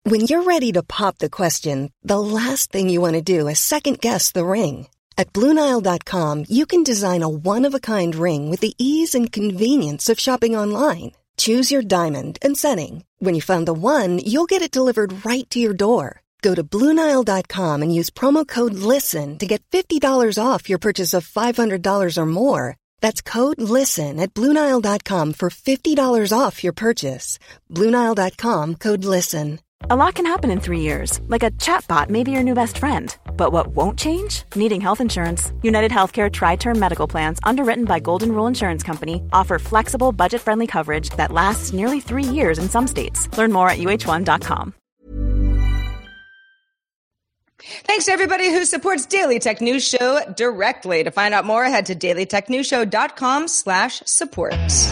When you're ready to pop the question, the last thing you want to do is second-guess the ring. At BlueNile.com, you can design a one-of-a-kind ring with the ease and convenience of shopping online. Choose your diamond and setting. When you find the one, you'll get it delivered right to your door. Go to BlueNile.com and use promo code LISTEN to get $50 off your purchase of $500 or more. That's code LISTEN at BlueNile.com for $50 off your purchase. BlueNile.com, code LISTEN. A lot can happen in 3 years, like a chatbot may be your new best friend. But what won't change? Needing health insurance. United Healthcare Tri-Term Medical Plans, underwritten by Golden Rule Insurance Company, offer flexible, budget-friendly coverage that lasts nearly 3 years in some states. Learn more at uh1.com. Thanks to everybody who supports Daily Tech News Show directly. To find out more, head to dailytechnewsshow.com/support.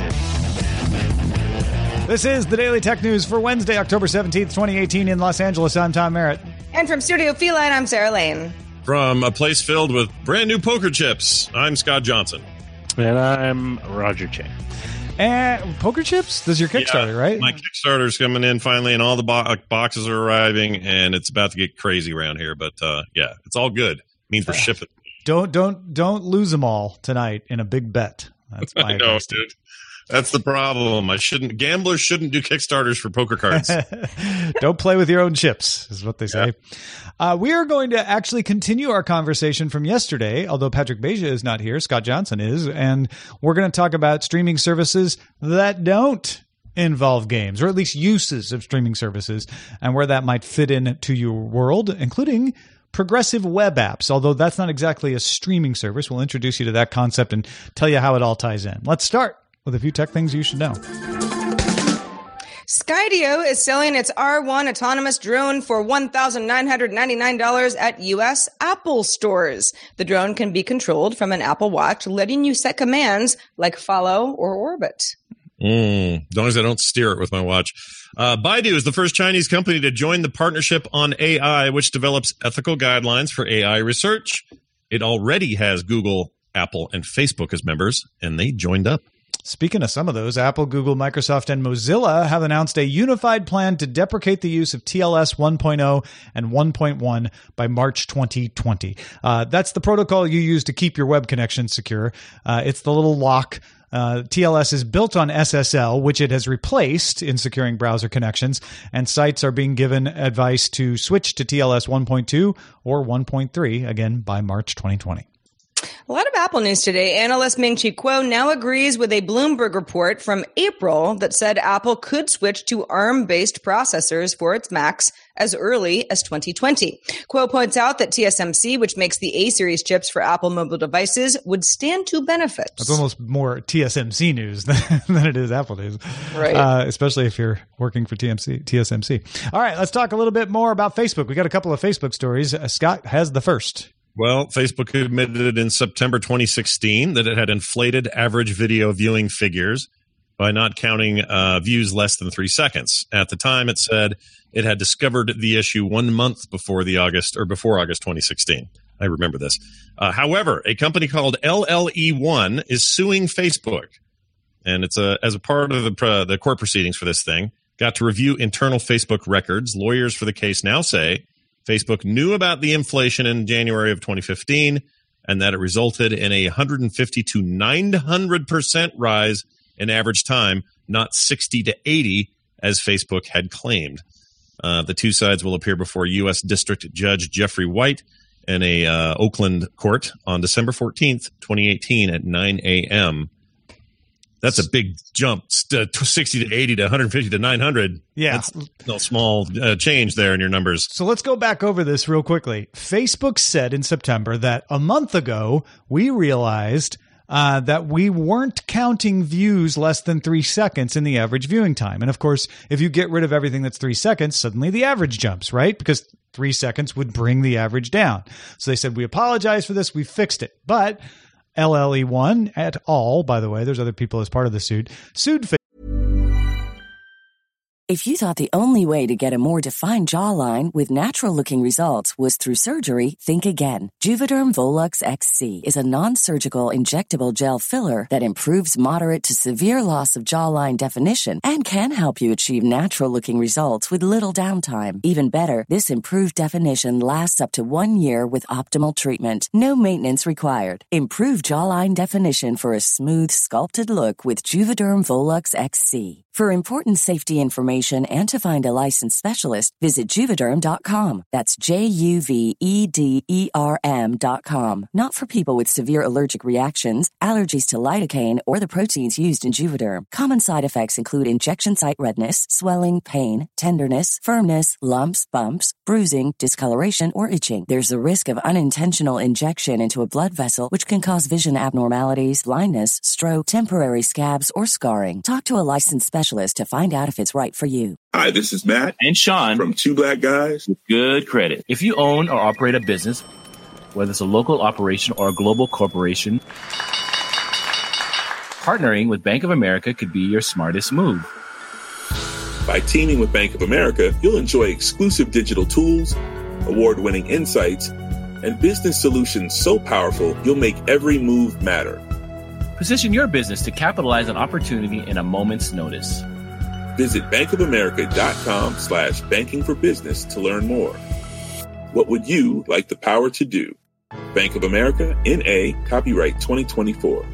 This is the Daily Tech News for Wednesday, October 17th, 2018 in Los Angeles. I'm Tom Merritt. And from Studio Feline, I'm Sarah Lane. From a place filled with brand new poker chips, I'm Scott Johnson. And I'm Roger Chang. And poker chips? This is your Kickstarter, right? My Kickstarter's coming in finally, and all the boxes are arriving, and it's about to get crazy around here. But yeah, it's all good. Means we're shipping. Don't lose them all tonight in a big bet. That's my advice. Dude. That's the problem. Gamblers shouldn't do Kickstarters for poker cards. Don't play with your own chips, is what they say. Yeah. We are going to actually continue our conversation from yesterday, although Patrick Beja is not here. Scott Johnson is. And we're going to talk about streaming services that don't involve games, or at least uses of streaming services, and where that might fit into your world, including progressive web apps, although that's not exactly a streaming service. We'll introduce you to that concept and tell you how it all ties in. Let's start with a few tech things you should know. Skydio is selling its R1 autonomous drone for $1,999 at U.S. Apple stores. The drone can be controlled from an Apple Watch, letting you set commands like follow or orbit. As long as I don't steer it with my watch. Baidu is the first Chinese company to join the Partnership on AI, which develops ethical guidelines for AI research. It already has Google, Apple, and Facebook as members, and they joined up. Speaking of some of those, Apple, Google, Microsoft, and Mozilla have announced a unified plan to deprecate the use of TLS 1.0 and 1.1 by March 2020. That's the protocol you use to keep your web connection secure. It's the little lock. TLS is built on SSL, which it has replaced in securing browser connections, and sites are being given advice to switch to TLS 1.2 or 1.3, again, by March 2020. A lot of Apple news today. Analyst Ming-Chi Kuo now agrees with a Bloomberg report from April that said Apple could switch to ARM-based processors for its Macs as early as 2020. Kuo points out that TSMC, which makes the A-series chips for Apple mobile devices, would stand to benefit. That's almost more TSMC news than it is Apple news. Right. Especially if you're working for TSMC. All right, let's talk a little bit more about Facebook. We got a couple of Facebook stories. Scott has the first. Well, Facebook admitted in September 2016 that it had inflated average video viewing figures by not counting views less than 3 seconds. At the time, it said it had discovered the issue 1 month before August 2016. I remember this. However, a company called LLE1 is suing Facebook, and it's as a part of the court proceedings for this thing. Got to review internal Facebook records. Lawyers for the case now say Facebook knew about the inflation in January of 2015 and that it resulted in a 150 to 900% rise in average time, not 60 to 80 as Facebook had claimed. The two sides will appear before U.S. District Judge Jeffrey White in a Oakland court on December 14th, 2018 at 9 a.m. That's a big jump, 60 to 80 to 150 to 900. Yeah. That's no small change there in your numbers. So let's go back over this real quickly. Facebook said in September that a month ago, we realized that we weren't counting views less than 3 seconds in the average viewing time. And of course, if you get rid of everything that's 3 seconds, suddenly the average jumps, right? Because 3 seconds would bring the average down. So they said, we apologize for this. We fixed it. But LLE1 et al., by the way, there's other people as part of the sued Facebook. If you thought the only way to get a more defined jawline with natural-looking results was through surgery, think again. Juvederm Volux XC is a non-surgical injectable gel filler that improves moderate to severe loss of jawline definition and can help you achieve natural-looking results with little downtime. Even better, this improved definition lasts up to 1 year with optimal treatment. No maintenance required. Improve jawline definition for a smooth, sculpted look with Juvederm Volux XC. For important safety information and to find a licensed specialist, visit Juvederm.com. That's Juvederm.com. Not for people with severe allergic reactions, allergies to lidocaine, or the proteins used in Juvederm. Common side effects include injection site redness, swelling, pain, tenderness, firmness, lumps, bumps, bruising, discoloration, or itching. There's a risk of unintentional injection into a blood vessel, which can cause vision abnormalities, blindness, stroke, temporary scabs, or scarring. Talk to a licensed specialist to find out if it's right for you. Hi, this is Matt and Sean from Two Black Guys with Good Credit. If you own or operate a business, whether it's a local operation or a global corporation, partnering with Bank of America could be your smartest move. By teaming with Bank of America, you'll enjoy exclusive digital tools, award-winning insights, and business solutions so powerful you'll make every move matter. Position your business to capitalize on opportunity in a moment's notice. Visit bankofamerica.com/banking for business to learn more. What would you like the power to do? Bank of America, N.A., copyright 2024.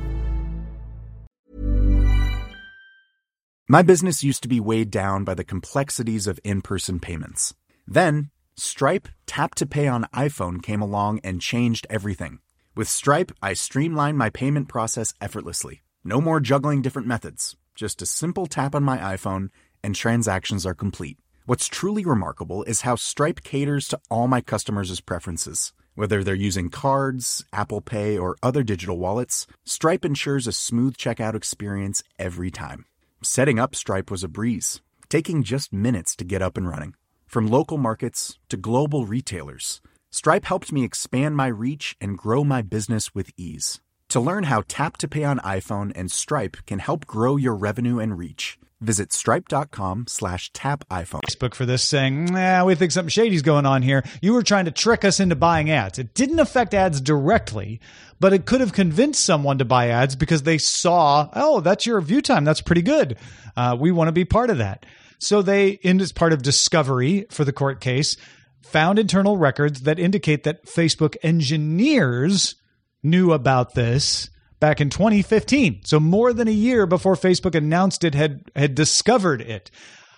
My business used to be weighed down by the complexities of in-person payments. Then, Stripe Tap to Pay on iPhone came along and changed everything. With Stripe, I streamlined my payment process effortlessly. No more juggling different methods. Just a simple tap on my iPhone and transactions are complete. What's truly remarkable is how Stripe caters to all my customers' preferences. Whether they're using cards, Apple Pay, or other digital wallets, Stripe ensures a smooth checkout experience every time. Setting up Stripe was a breeze, taking just minutes to get up and running. From local markets to global retailers, Stripe helped me expand my reach and grow my business with ease. To learn how Tap to Pay on iPhone and Stripe can help grow your revenue and reach, visit stripe.com/tapiphone. Facebook for this saying, we think something shady's going on here. You were trying to trick us into buying ads. It didn't affect ads directly, but it could have convinced someone to buy ads because they saw, oh, that's your view time. That's pretty good. We want to be part of that. So they, as part of discovery for the court case, found internal records that indicate that Facebook engineers knew about this back in 2015. So more than a year before Facebook announced it had discovered it.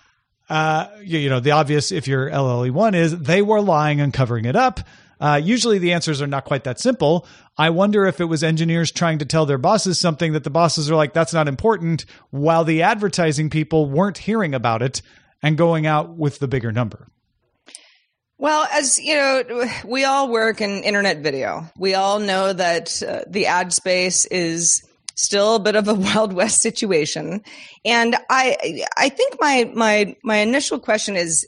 The obvious, if you're LLE1, is they were lying and covering it up. Usually the answers are not quite that simple. I wonder if it was engineers trying to tell their bosses something that the bosses are like, that's not important, while the advertising people weren't hearing about it and going out with the bigger number. Well, as you know, we all work in internet video. We all know that the ad space is still a bit of a Wild West situation. And I think my initial question is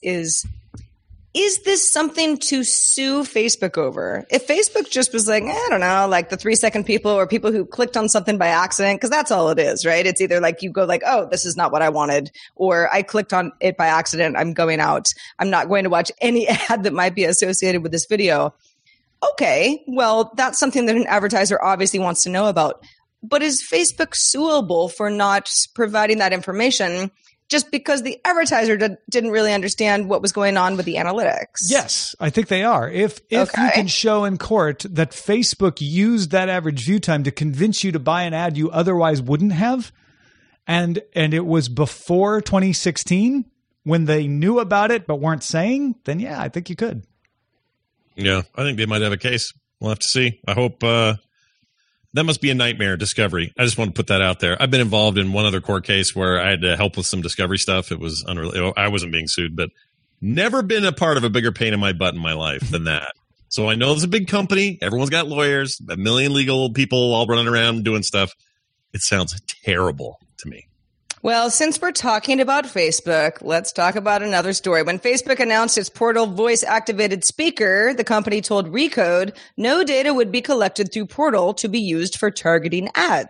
this something to sue Facebook over? If Facebook just was like, I don't know, like the 3-second people or people who clicked on something by accident, because that's all it is, right? It's either like you go like, oh, this is not what I wanted, or I clicked on it by accident, I'm going out. I'm not going to watch any ad that might be associated with this video. Okay, well, that's something that an advertiser obviously wants to know about. But is Facebook suable for not providing that information just because the advertiser didn't really understand what was going on with the analytics? Yes, I think they are. If you can show in court that Facebook used that average view time to convince you to buy an ad you otherwise wouldn't have, and it was before 2016 when they knew about it but weren't saying, then yeah, I think you could. Yeah, I think they might have a case. We'll have to see. I hope that must be a nightmare, discovery. I just want to put that out there. I've been involved in one other court case where I had to help with some discovery stuff. It was unreal. I wasn't being sued, but never been a part of a bigger pain in my butt in my life than that. So I know it's a big company. Everyone's got lawyers, a million legal people all running around doing stuff. It sounds terrible to me. Well, since we're talking about Facebook, let's talk about another story. When Facebook announced its Portal voice-activated speaker, the company told Recode no data would be collected through Portal to be used for targeting ads.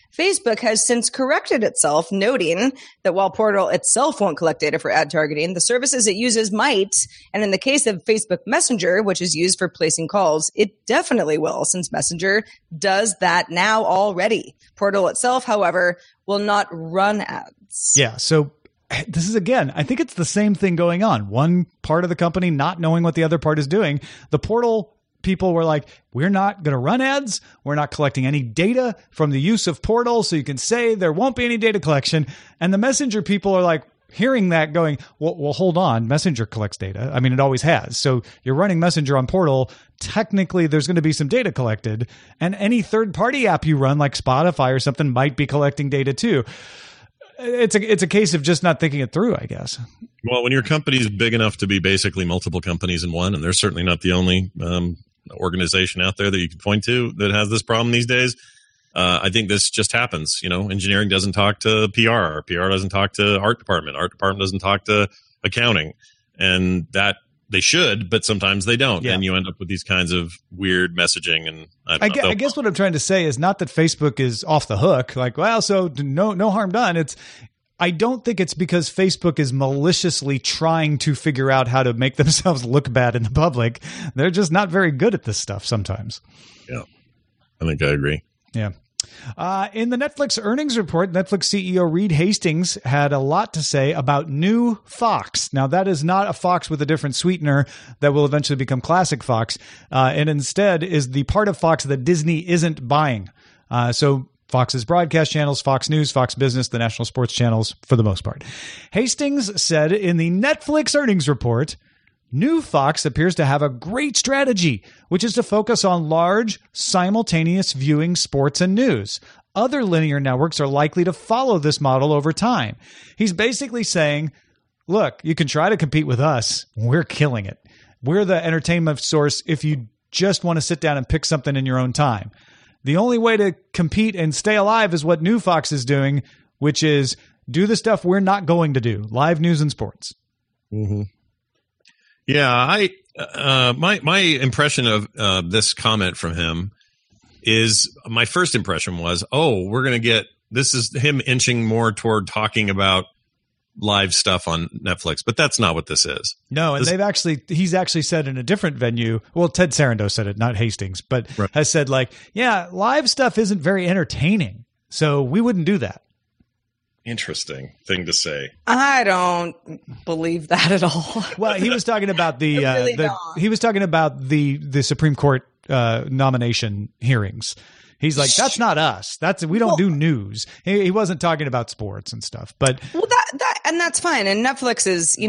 Facebook has since corrected itself, noting that while Portal itself won't collect data for ad targeting, the services it uses might. And in the case of Facebook Messenger, which is used for placing calls, it definitely will, since Messenger does that now already. Portal itself, however, will not run ads. Yeah, so this is, again, I think it's the same thing going on. One part of the company not knowing what the other part is doing. The Portal people were like, we're not going to run ads. We're not collecting any data from the use of Portal, so you can say there won't be any data collection. And the Messenger people are like, hearing that going, well, hold on. Messenger collects data. I mean, it always has. So you're running Messenger on Portal. Technically, there's going to be some data collected. And any third-party app you run, like Spotify or something, might be collecting data too. It's a case of just not thinking it through, I guess. Well, when your company is big enough to be basically multiple companies in one, and they're certainly not the only organization out there that you can point to that has this problem these days, I think this just happens. Engineering doesn't talk to PR. PR doesn't talk to art department. Art department doesn't talk to accounting. And that they should, but sometimes they don't. Yeah. And you end up with these kinds of weird messaging. And I guess what I'm trying to say is not that Facebook is off the hook. Like, well, so no harm done. I don't think it's because Facebook is maliciously trying to figure out how to make themselves look bad in the public. They're just not very good at this stuff sometimes. Yeah, I think I agree. Yeah. In the Netflix earnings report, Netflix CEO Reed Hastings had a lot to say about new Fox. Now, that is not a Fox with a different sweetener that will eventually become classic Fox, and instead is the part of Fox that Disney isn't buying. So Fox's broadcast channels, Fox News, Fox Business, the national sports channels, for the most part. Hastings said in the Netflix earnings report, new Fox appears to have a great strategy, which is to focus on large, simultaneous viewing sports and news. Other linear networks are likely to follow this model over time. He's basically saying, look, you can try to compete with us. We're killing it. We're the entertainment source if you just want to sit down and pick something in your own time. The only way to compete and stay alive is what new Fox is doing, which is do the stuff we're not going to do, live news and sports. Mm-hmm. Yeah, my impression of this comment from him is, my first impression was, we're going to get, this is him inching more toward talking about live stuff on Netflix, but that's not what this is. No, and he's actually said in a different venue, well, Ted Sarandos said it, not Hastings, but right. Has said live stuff isn't very entertaining, so we wouldn't do that. Interesting thing to say. I don't believe that at all. Well, he was talking about he was talking about the Supreme Court nomination hearings. He's like, that's not us. We don't do news. He wasn't talking about sports and stuff, but that's fine. And Netflix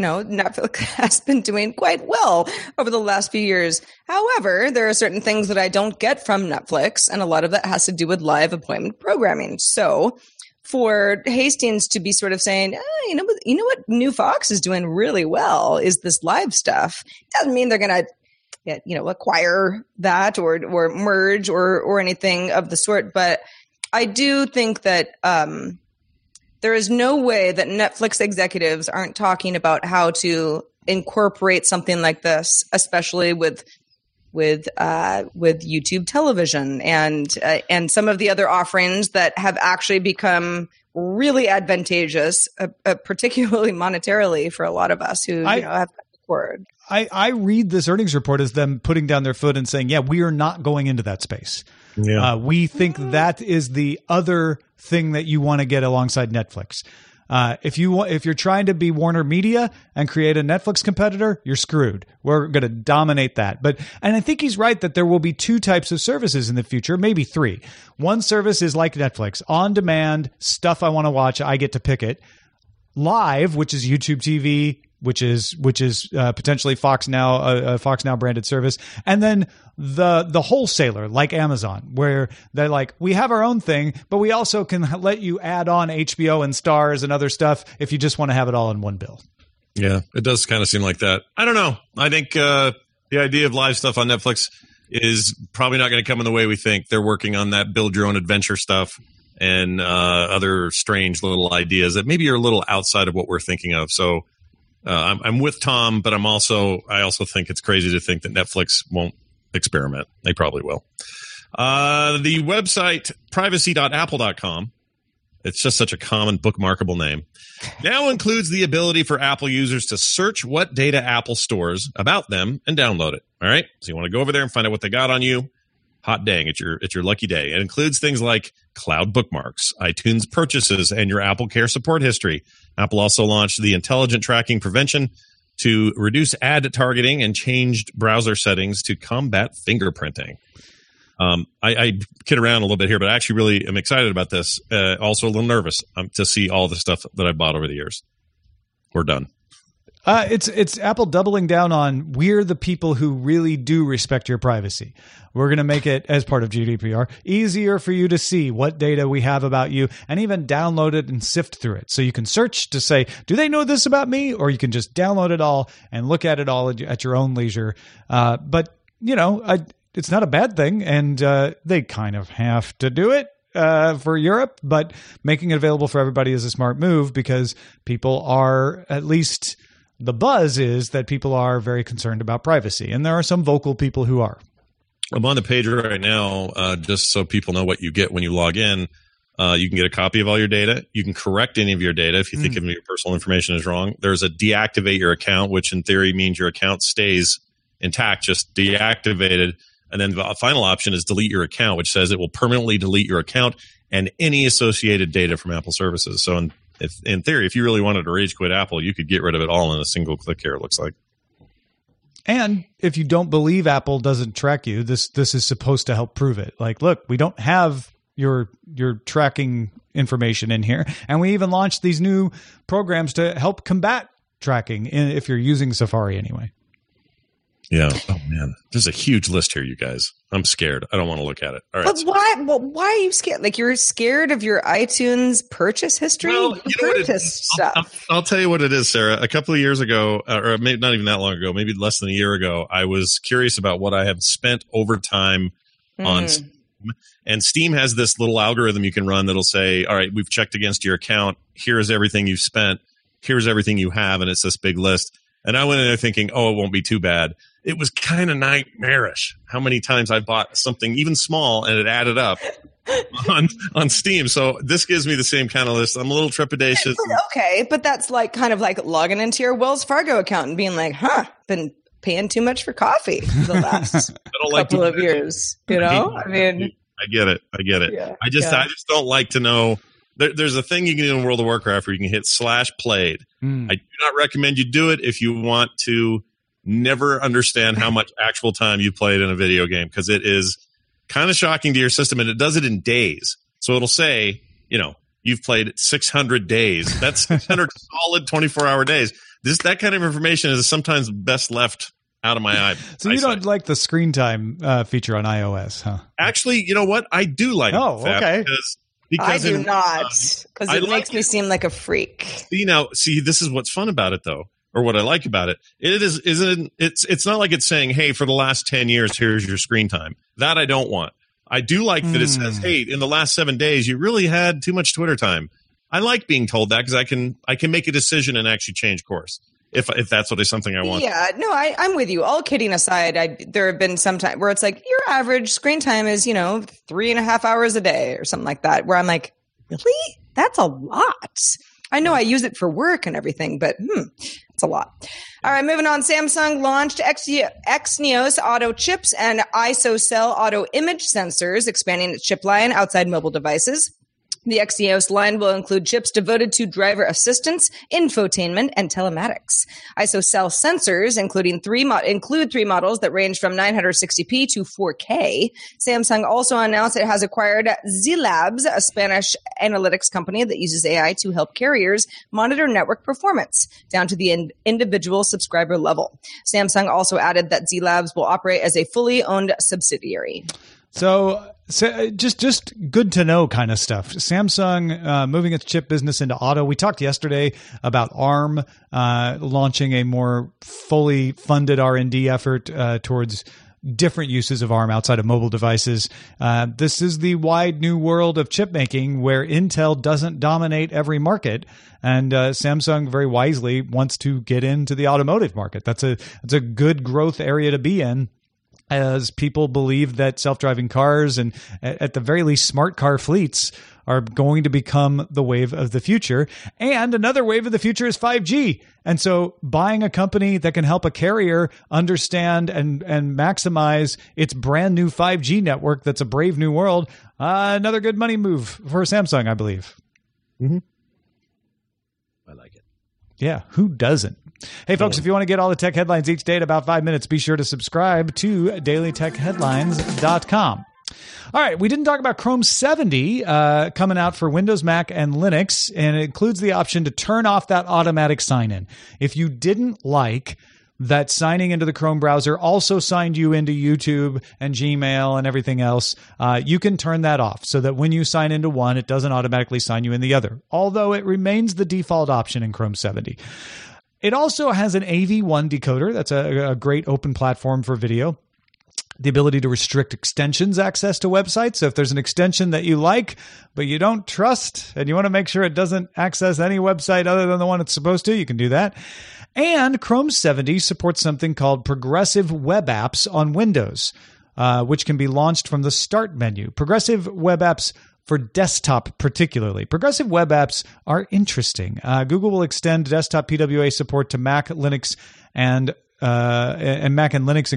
has been doing quite well over the last few years. However, there are certain things that I don't get from Netflix, and a lot of that has to do with live appointment programming. So for Hastings to be sort of saying, you know what new Fox is doing really well is this live stuff. Doesn't mean they're going to acquire that or merge or anything of the sort. But I do think that there is no way that Netflix executives aren't talking about how to incorporate something like this, especially with YouTube television and some of the other offerings that have actually become really advantageous, particularly monetarily for a lot of us who have word. I read this earnings report as them putting down their foot and saying, yeah, we are not going into that space. Yeah. We think that is the other thing that you want to get alongside Netflix. If you're trying to be Warner Media and create a Netflix competitor, you're screwed. We're going to dominate that. And I think he's right that there will be two types of services in the future, maybe three. One service is like Netflix, on demand, stuff I want to watch, I get to pick it. Live, which is YouTube TV, which is potentially Fox Now, a Fox Now branded service, and then the wholesaler like Amazon, where they're like, we have our own thing, but we also can let you add on HBO and Stars and other stuff if you just want to have it all in one bill. Yeah, it does kind of seem like that. I don't know. I think the idea of live stuff on Netflix is probably not going to come in the way we think. They're working on that build your own adventure stuff and other strange little ideas that maybe are a little outside of what we're thinking of. So I'm with Tom, but I also think it's crazy to think that Netflix won't experiment. They probably will. The website privacy.apple.com, it's just such a common bookmarkable name, now includes the ability for Apple users to search what data Apple stores about them and download it. All right. So you want to go over there and find out what they got on you. Hot dang, it's your lucky day. It includes things like cloud bookmarks, iTunes purchases, and your Apple Care support history. Apple also launched the intelligent tracking prevention to reduce ad targeting and changed browser settings to combat fingerprinting. I kid around a little bit here, but I actually really am excited about this. Also a little nervous to see all the stuff that I bought over the years. We're done. It's Apple doubling down on we're the people who really do respect your privacy. We're going to make it, as part of GDPR, easier for you to see what data we have about you and even download it and sift through it. So you can search to say, do they know this about me? Or you can just download it all and look at it all at your own leisure. But, it's not a bad thing. And they kind of have to do it for Europe. But making it available for everybody is a smart move because people are, at least the buzz is that people are very concerned about privacy. And there are some vocal people who are. I'm on the page right now, just so people know what you get when you log in. You can get a copy of all your data. You can correct any of your data if you think of your personal information is wrong. There's a deactivate your account, which in theory means your account stays intact, just deactivated. And then the final option is delete your account, which says it will permanently delete your account and any associated data from Apple services. So in theory, if you really wanted to rage quit Apple, you could get rid of it all in a single click here, it looks like. And if you don't believe Apple doesn't track you, this is supposed to help prove it. Like, look, we don't have your tracking information in here. And we even launched these new programs to help combat tracking if you're using Safari anyway. Yeah. Oh, man. There's a huge list here, you guys. I'm scared. I don't want to look at it. All right. But why? Well, why are you scared? Like, you're scared of your iTunes purchase history? Well, stuff. I'll tell you what it is, Sarah. A couple of years ago, or maybe not even that long ago, maybe less than a year ago, I was curious about what I had spent over time on Steam. And Steam has this little algorithm you can run that'll say, all right, we've checked against your account. Here's everything you've spent. Here's everything you have. And it's this big list. And I went in there thinking, oh, it won't be too bad. It was kind of nightmarish how many times I bought something even small and it added up on Steam. So this gives me the same kind of list. I'm a little trepidatious. Okay, but that's like kind of like logging into your Wells Fargo account and being like, been paying too much for coffee the last couple of years. You know, I mean, I get it. Yeah, I just don't like to know. There's a thing you can do in World of Warcraft where you can hit /played. I do not recommend you do it if you want to never understand how much actual time you played in a video game, because it is kind of shocking to your system, and it does it in days. So it'll say, you've played 600 days. That's 600 solid 24-hour days. That kind of information is sometimes best left out of my eye. So you don't like the screen time feature on iOS, huh? Actually, you know what? I do like it. Oh, okay. Because I do not, because it makes me seem like a freak. This is what's fun about it, though, or what I like about it. It's not like it's saying, hey, for the last 10 years, here's your screen time. That I don't want. I do like that it says, hey, in the last 7 days, you really had too much Twitter time. I like being told that because I can make a decision and actually change course if that's something I want. Yeah, no, I'm with you. All kidding aside, there have been some time where it's like your average screen time is 3.5 hours a day or something like that. Where I'm like, really? That's a lot. I know I use it for work and everything, but it's a lot. All right, moving on. Samsung launched Exynos auto chips and ISOCELL auto image sensors, expanding its chip line outside mobile devices. The Exynos line will include chips devoted to driver assistance, infotainment, and telematics. ISOCELL sensors include three models that range from 960p to 4K. Samsung also announced it has acquired ZLabs, a Spanish analytics company that uses AI to help carriers monitor network performance down to the individual subscriber level. Samsung also added that ZLabs will operate as a fully owned subsidiary. So just good to know kind of stuff. Samsung moving its chip business into auto. We talked yesterday about ARM launching a more fully funded R&D effort towards different uses of ARM outside of mobile devices. This is the wide new world of chip making where Intel doesn't dominate every market. And Samsung very wisely wants to get into the automotive market. That's a good growth area to be in. as people believe that self-driving cars and at the very least smart car fleets are going to become the wave of the future. And another wave of the future is 5G. And so buying a company that can help a carrier understand and maximize its brand new 5G network that's a brave new world, another good money move for Samsung, I believe. Mm-hmm. I like it. Yeah, who doesn't? Hey, folks, if you want to get all the tech headlines each day in about 5 minutes, be sure to subscribe to dailytechheadlines.com. All right, we didn't talk about Chrome 70 coming out for Windows, Mac, and Linux, and it includes the option to turn off that automatic sign-in. If you didn't like that signing into the Chrome browser also signed you into YouTube and Gmail and everything else, you can turn that off so that when you sign into one, it doesn't automatically sign you in the other, although it remains the default option in Chrome 70. It also has an AV1 decoder. That's a great open platform for video. The ability to restrict extensions access to websites. So if there's an extension that you like, but you don't trust, and you want to make sure it doesn't access any website other than the one it's supposed to, you can do that. And Chrome 70 supports something called Progressive Web Apps on Windows, which can be launched from the Start menu. Progressive Web Apps for desktop particularly. Progressive web apps are interesting. Google will extend desktop PWA support to Mac, Linux, and Mac and Linux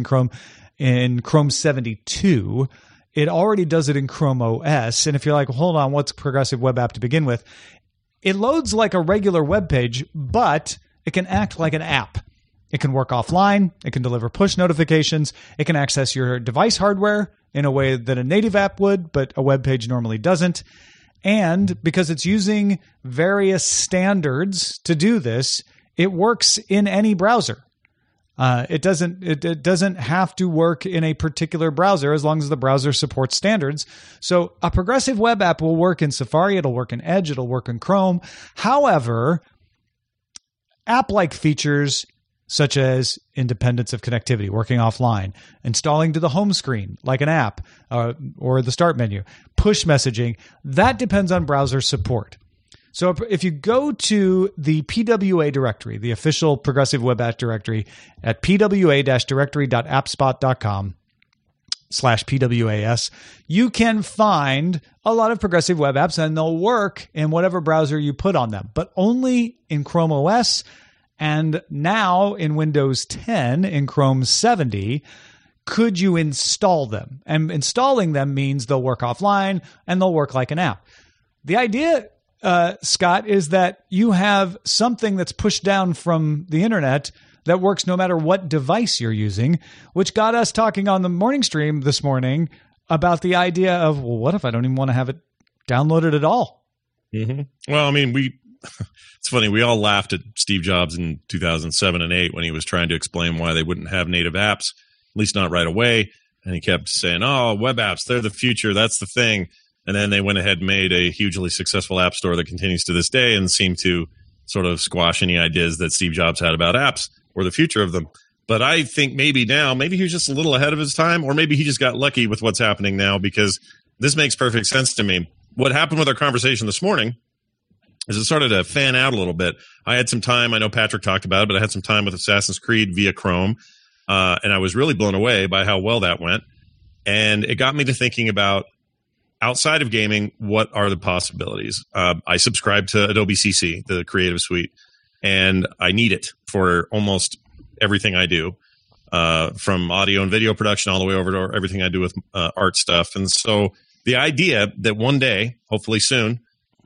in Chrome 72. It already does it in Chrome OS. And if you're like, hold on, what's Progressive Web App to begin with? It loads like a regular web page, but it can act like an app. It can work offline. It can deliver push notifications. It can access your device hardware in a way that a native app would, but a web page normally doesn't. And because it's using various standards to do this, it works in any browser. It doesn't have to work in a particular browser as long as the browser supports standards. So a progressive web app will work in Safari. It'll work in Edge. It'll work in Chrome. However, app-like features such as independence of connectivity, working offline, installing to the home screen like an app or the Start menu, push messaging, that depends on browser support. So if you go to the PWA directory, the official Progressive Web App directory at pwa-directory.appspot.com/PWAS, you can find a lot of progressive web apps, and they'll work in whatever browser you put on them, but only in Chrome OS. And now in Windows 10, in Chrome 70, could you install them? And installing them means they'll work offline and they'll work like an app. The idea, Scott, is that you have something that's pushed down from the internet that works no matter what device you're using, which got us talking on the morning stream this morning about the idea of, well, what if I don't even want to have it downloaded at all? Mm-hmm. Well, I mean, it's funny. We all laughed at Steve Jobs in 2007 and 2008 when he was trying to explain why they wouldn't have native apps, at least not right away. And he kept saying, oh, web apps, they're the future. That's the thing. And then they went ahead and made a hugely successful app store that continues to this day and seemed to sort of squash any ideas that Steve Jobs had about apps or the future of them. But I think maybe he was just a little ahead of his time, or maybe he just got lucky with what's happening now, because this makes perfect sense to me. What happened with our conversation this morning is it started to fan out a little bit. I had some time. I know Patrick talked about it, but I had some time with Assassin's Creed via Chrome, and I was really blown away by how well that went. And it got me to thinking about, outside of gaming, what are the possibilities? I subscribe to Adobe CC, the Creative Suite, and I need it for almost everything I do, from audio and video production all the way over to everything I do with art stuff. And so the idea that one day, hopefully soon,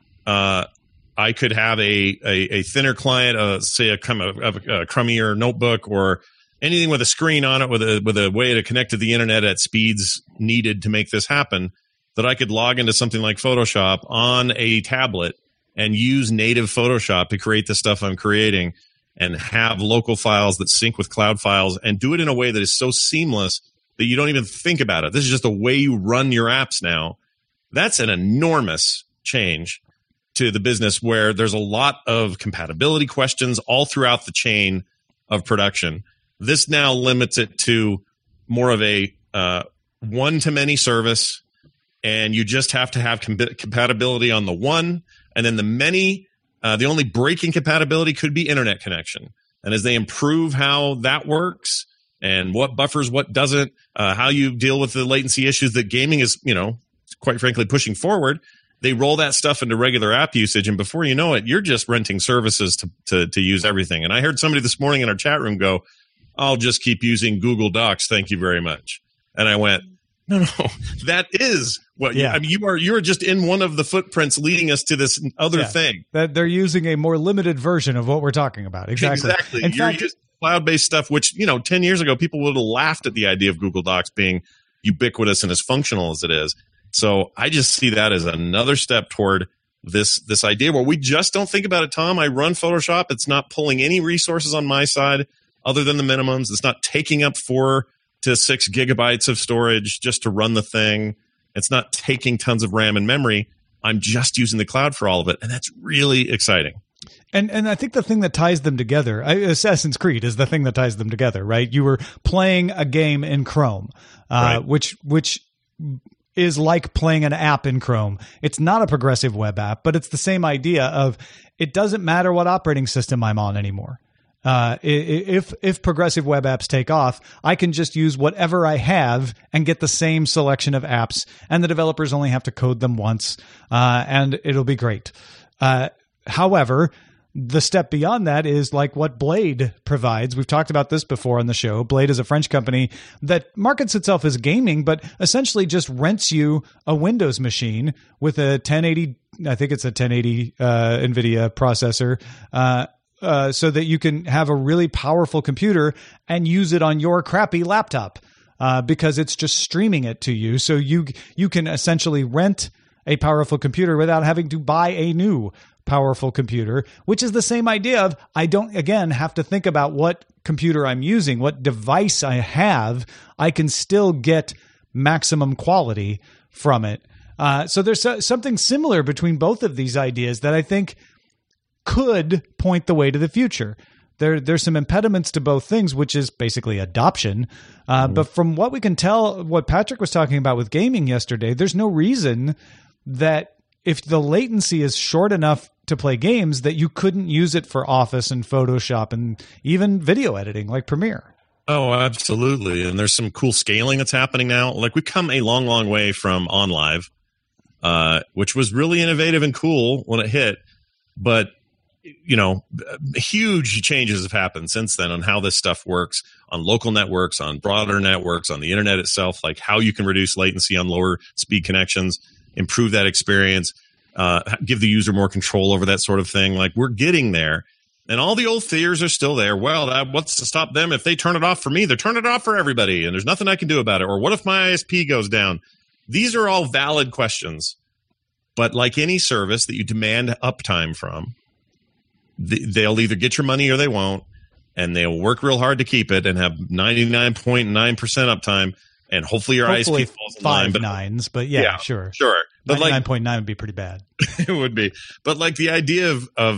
I could have a thinner client, say a crummier notebook or anything with a screen on it with a way to connect to the internet at speeds needed to make this happen, that I could log into something like Photoshop on a tablet and use native Photoshop to create the stuff I'm creating and have local files that sync with cloud files and do it in a way that is so seamless that you don't even think about it. This is just the way you run your apps now. That's an enormous change to the business, where there's a lot of compatibility questions all throughout the chain of production. This now limits it to more of a one-to-many service, and you just have to have compatibility on the one, and then the many, the only breaking compatibility could be internet connection. And as they improve how that works, and what buffers, what doesn't, how you deal with the latency issues that gaming is, quite frankly, pushing forward. They roll that stuff into regular app usage, and before you know it, you're just renting services to use everything. And I heard somebody this morning in our chat room go, I'll just keep using Google Docs. Thank you very much. And I went, no, that is what you are just in one of the footprints leading us to this other thing. That they're using a more limited version of what we're talking about. Exactly. In fact, using cloud-based stuff, which, 10 years ago, people would have laughed at the idea of Google Docs being ubiquitous and as functional as it is. So I just see that as another step toward this idea where we just don't think about it, Tom. I run Photoshop. It's not pulling any resources on my side other than the minimums. It's not taking up 4 to 6 gigabytes of storage just to run the thing. It's not taking tons of RAM and memory. I'm just using the cloud for all of it. And that's really exciting. And I think the thing that ties them together, Assassin's Creed is the thing that ties them together, right? You were playing a game in Chrome, right. which is like playing an app in Chrome. It's not a progressive web app, but it's the same idea of it doesn't matter what operating system I'm on anymore. If progressive web apps take off, I can just use whatever I have and get the same selection of apps, and the developers only have to code them once, and it'll be great. However, the step beyond that is like what Blade provides. We've talked about this before on the show. Blade is a French company that markets itself as gaming, but essentially just rents you a Windows machine with a 1080, I think it's a 1080 NVIDIA processor, so that you can have a really powerful computer and use it on your crappy laptop because it's just streaming it to you. So you can essentially rent a powerful computer without having to buy a new powerful computer, which is the same idea of I don't, again, have to think about what computer I'm using, what device I have. I can still get maximum quality from it. So there's something similar between both of these ideas that I think could point the way to the future. There's some impediments to both things, which is basically adoption. But from what we can tell, what Patrick was talking about with gaming yesterday, there's no reason that if the latency is short enough to play games, that you couldn't use it for Office and Photoshop and even video editing like Premiere. Oh, absolutely. And there's some cool scaling that's happening now. Like we've come a long, long way from OnLive, which was really innovative and cool when it hit. But huge changes have happened since then on how this stuff works on local networks, on broader networks, on the internet itself, like how you can reduce latency on lower speed connections, improve that experience, give the user more control over that sort of thing. Like we're getting there, and all the old fears are still there. Well, what's to stop them? If they turn it off for me, they're turning it off for everybody, and there's nothing I can do about it. Or what if my ISP goes down? These are all valid questions, but like any service that you demand uptime from, they'll either get your money or they won't, and they'll work real hard to keep it and have 99.9% uptime, and hopefully ISP falls in line. But nines, but sure. But 99.9 would be pretty bad. It would be. But like the idea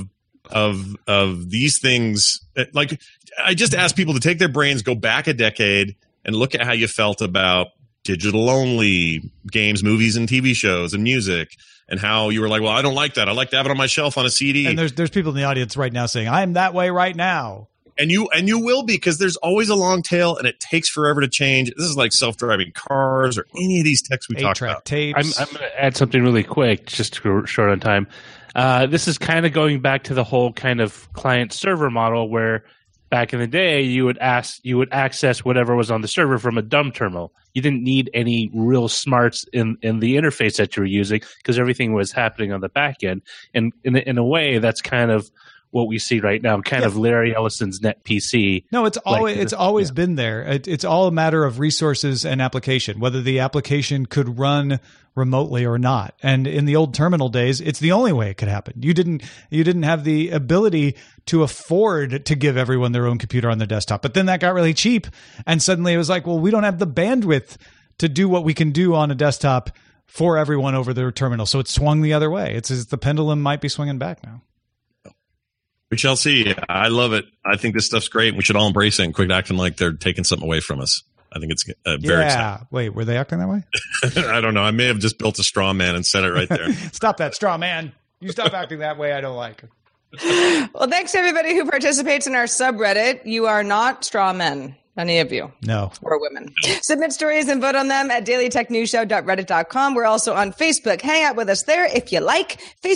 of these things, like I just ask people to take their brains, go back a decade, and look at how you felt about digital-only games, movies, and TV shows and music, and how you were like, well, I don't like that. I like to have it on my shelf on a CD. And there's people in the audience right now saying, I'm that way right now. And you will be, because there's always a long tail, and it takes forever to change. This is like self-driving cars or any of these techs we talk about. Tapes. I'm going to add something really quick, just to go short on time. This is kind of going back to the whole kind of client-server model where back in the day, you would access whatever was on the server from a dumb terminal. You didn't need any real smarts in the interface that you were using because everything was happening on the back end. And in a way, that's kind of what we see right now, kind of Larry Ellison's NetPC. No, it's always been there. It's all a matter of resources and application, whether the application could run remotely or not. And in the old terminal days, it's the only way it could happen. You didn't have the ability to afford to give everyone their own computer on their desktop. But then that got really cheap, and suddenly it was like, well, we don't have the bandwidth to do what we can do on a desktop for everyone over their terminal. So it swung the other way. It's as the pendulum might be swinging back now. We shall see. I love it. I think this stuff's great. We should all embrace it and quit acting like they're taking something away from us. I think it's very exciting. Wait, were they acting that way? I don't know. I may have just built a straw man and said it right there. Stop that straw man. You stop acting that way. I don't like it. Well, thanks to everybody who participates in our subreddit. You are not straw men. Any of you. No. Or women. Submit stories and vote on them at dailytechnewsshow.reddit.com. We're also on Facebook. Hang out with us there if you like.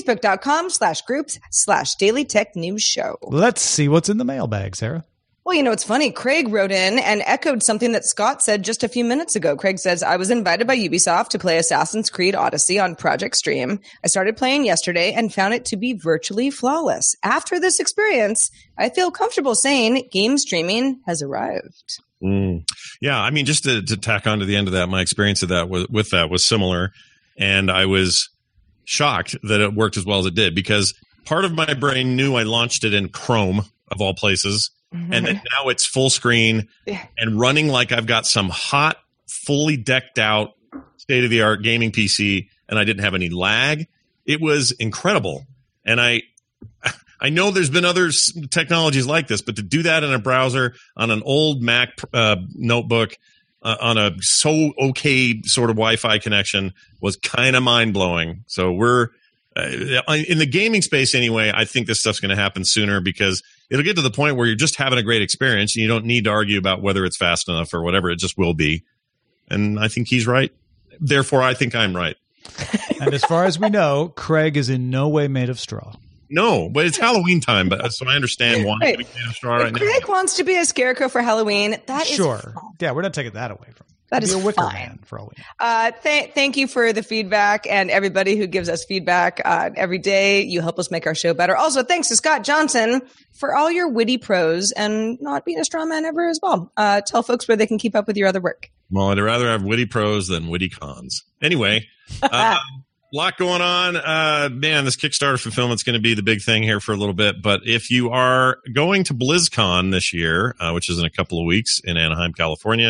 Facebook.com/groups/dailytechnewsshow. Let's see what's in the mailbag, Sarah. Well, it's funny. Craig wrote in and echoed something that Scott said just a few minutes ago. Craig says, I was invited by Ubisoft to play Assassin's Creed Odyssey on Project Stream. I started playing yesterday and found it to be virtually flawless. After this experience, I feel comfortable saying game streaming has arrived. Yeah, I mean, just to tack on to the end of that, my experience of that with that was similar. And I was shocked that it worked as well as it did, because part of my brain knew I launched it in Chrome, of all places. And then now it's full screen and running like I've got some hot, fully decked out, state-of-the-art gaming PC, and I didn't have any lag. It was incredible. And I know there's been other technologies like this, but to do that in a browser on an old Mac notebook on a okay sort of Wi-Fi connection was kind of mind-blowing. So we're in the gaming space anyway, I think this stuff's going to happen sooner, because it'll get to the point where you're just having a great experience and you don't need to argue about whether it's fast enough or whatever. It just will be. And I think he's right. Therefore, I think I'm right. And as far as we know, Craig is in no way made of straw. No, but it's Halloween time, so I understand why he's made of straw right now. Craig wants to be a scarecrow for Halloween. That is sure. Fun. Yeah, we're not taking that away from him. That is a wicker fine. man for all we know. Thank you for the feedback, and everybody who gives us feedback every day. You help us make our show better. Also, thanks to Scott Johnson for all your witty prose and not being a straw man ever as well. Tell folks where they can keep up with your other work. Well, I'd rather have witty prose than witty cons. Anyway, lot going on. Man, this Kickstarter fulfillment's going to be the big thing here for a little bit. But if you are going to BlizzCon this year, which is in a couple of weeks in Anaheim, California,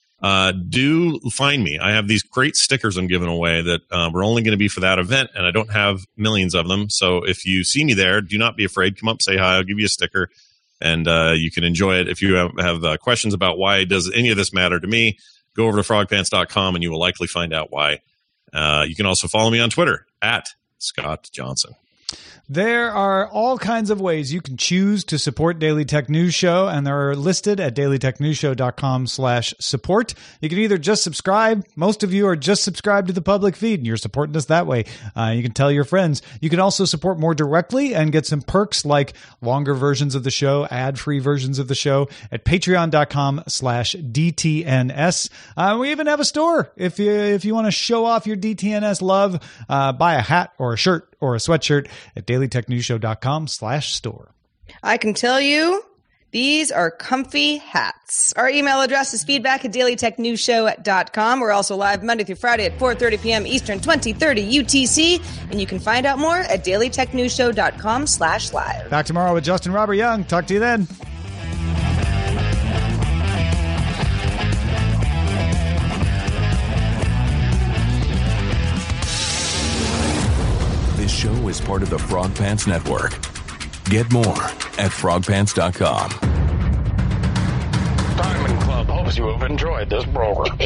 do find me. I have these great stickers I'm giving away that were only going to be for that event, and I don't have millions of them. So if you see me there, do not be afraid. Come up, say hi. I'll give you a sticker, and you can enjoy it. If you have questions about why does any of this matter to me, go over to frogpants.com, and you will likely find out why. You can also follow me on Twitter at Scott Johnson. There are all kinds of ways you can choose to support Daily Tech News Show, and they're listed at dailytechnewsshow.com/support. You can either just subscribe. Most of you are just subscribed to the public feed, and you're supporting us that way. You can tell your friends. You can also support more directly and get some perks like longer versions of the show, ad-free versions of the show at patreon.com/DTNS. We even have a store. If you want to show off your DTNS love, buy a hat or a shirt or a sweatshirt at dailytechnewsshow.com/store. I can tell you, these are comfy hats. Our email address is feedback@dailytechnewsshow.com. We're also live Monday through Friday at 4:30 p.m. Eastern, 2030 UTC. And you can find out more at dailytechnewsshow.com/live. Back tomorrow with Justin Robert Young. Talk to you then. This show is part of the Frog Pants Network. Get more at frogpants.com. Diamond Club hopes you have enjoyed this program.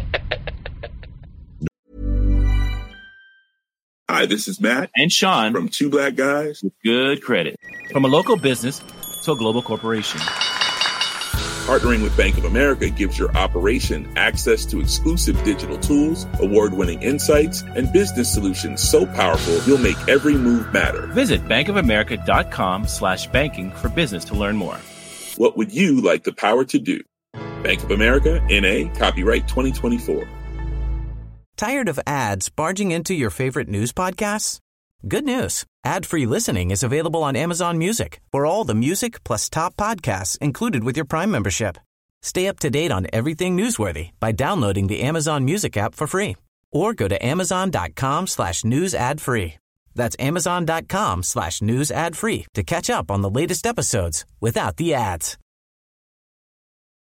Hi, this is Matt and Sean from Two Black Guys with Good Credit. From a local business to a global corporation, partnering with Bank of America gives your operation access to exclusive digital tools, award-winning insights, and business solutions so powerful you'll make every move matter. Visit bankofamerica.com/banking for business to learn more. What would you like the power to do? Bank of America, N.A., copyright 2024. Tired of ads barging into your favorite news podcasts? Good news. Ad-free listening is available on Amazon Music for all the music plus top podcasts included with your Prime membership. Stay up to date on everything newsworthy by downloading the Amazon Music app for free or go to amazon.com/news ad free. That's amazon.com/news ad free to catch up on the latest episodes without the ads.